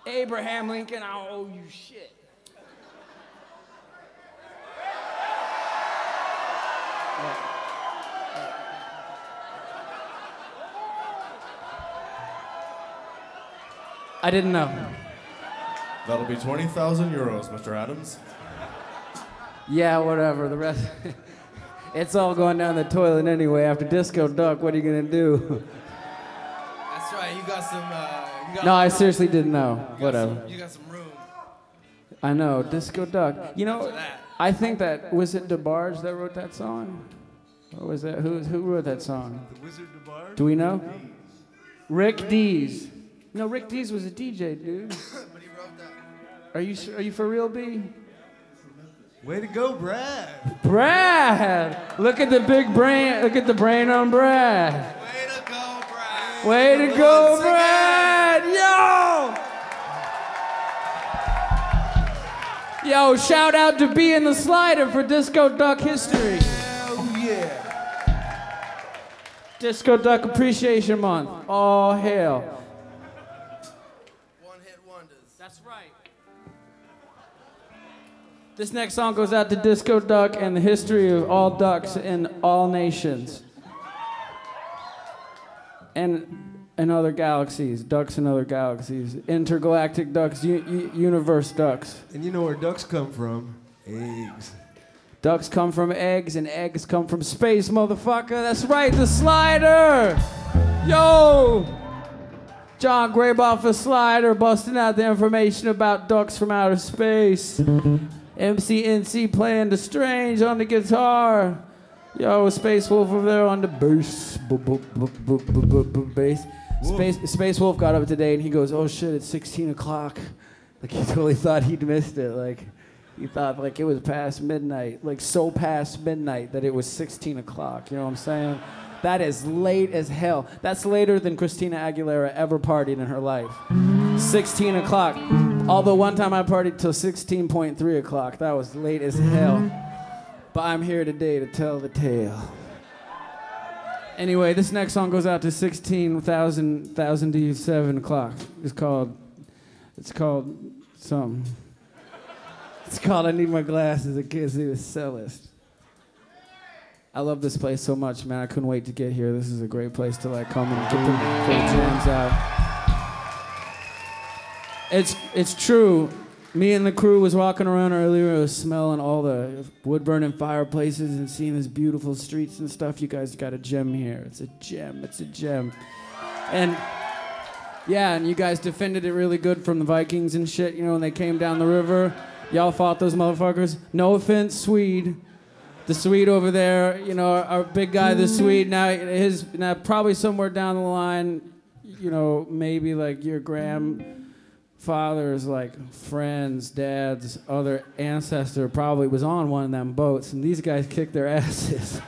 Abraham Lincoln, I don't owe you shit. I didn't know. That'll be 20,000 euros, Mr. Adams. Yeah, whatever. The rest, it's all going down the toilet anyway. After Disco Duck, what are you gonna do? That's right. You got some. No, I seriously didn't know. Whatever. You got some room. I know, Disco Duck. You know, I think that was it DeBarge that wrote that song, or was that who wrote that song? The Wizard DeBarge? Do we know? Rick Dees. No, Rick Dees was a DJ, dude. But he wrote that. Are you for real, B? Way to go, Brad. Brad! Look at the big brain. Look at the brain on Brad. Way to go, Brad. Way to go, Brad! Yo! Yo, shout out to B and the Slider for Disco Duck history. Hell yeah. Disco Duck Appreciation Month. Oh, hell. One-hit wonders. That's right. This next song goes out to Disco Duck and the history of all ducks in all nations. And other galaxies. Ducks in other galaxies. Intergalactic ducks, universe ducks. And you know where ducks come from? Eggs. Ducks come from eggs and eggs come from space, motherfucker. That's right, the Slider! Yo! John Graboff, the Slider, busting out the information about ducks from outer space. MCNC playing the strange on the guitar. Yo, Space Wolf over there on the bass. Bass. Space Wolf got up today and he goes, oh shit, it's 16 o'clock. Like he totally thought he'd missed it. Like he thought like it was past midnight. Like so past midnight that it was 16 o'clock. You know what I'm saying? That is late as hell. That's later than Christina Aguilera ever partied in her life. 16 o'clock. Although one time I partied till 16.3 o'clock. That was late as hell. But I'm here today to tell the tale. Anyway, this next song goes out to 16,007 o'clock. It's called something. It's called I Need My Glasses. I can't see the cellist. I love this place so much, man. I couldn't wait to get here. This is a great place to like come and get the jams out. It's true. Me and the crew was walking around earlier. I was smelling all the wood-burning fireplaces and seeing these beautiful streets and stuff. You guys got a gem here. It's a gem. It's a gem. And yeah, and you guys defended it really good from the Vikings and shit. You know, when they came down the river, y'all fought those motherfuckers. No offense, Swede. The Swede over there, you know, our big guy, the Swede. Now probably somewhere down the line, you know, maybe like your grandfather's like friends, dad's other ancestor probably was on one of them boats, and these guys kicked their asses.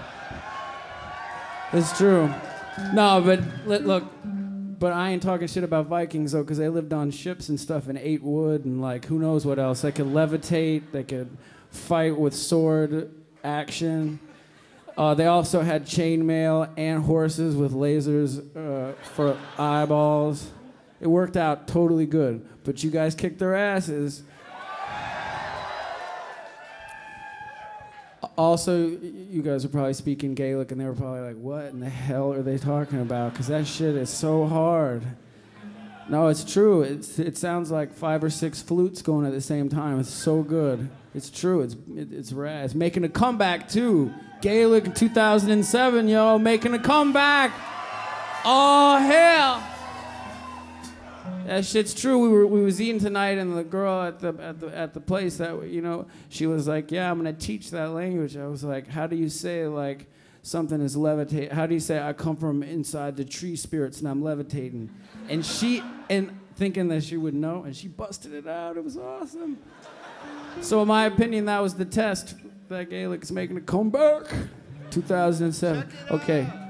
It's true. No, but look, but I ain't talking shit about Vikings though, because they lived on ships and stuff and ate wood and like who knows what else. They could levitate. They could fight with sword action. They also had chainmail and horses with lasers for eyeballs. It worked out totally good, but you guys kicked their asses. Also, you guys are probably speaking Gaelic, and they were probably like, what in the hell are they talking about? Because that shit is so hard. No, it's true. It sounds like 5 or 6 flutes going at the same time. It's so good. It's true. It's rad. It's making a comeback, too. Gaelic in 2007, yo, making a comeback. Oh, hell. That shit's true. We was eating tonight, and the girl at the place that, you know, she was like, yeah, I'm gonna teach that language. I was like, how do you say like something is levitate? How do you say I come from inside the tree spirits and I'm levitating? And thinking that she would know, and she busted it out. It was awesome. So in my opinion, that was the test that Gaelic is making a comeback. 2007. Okay.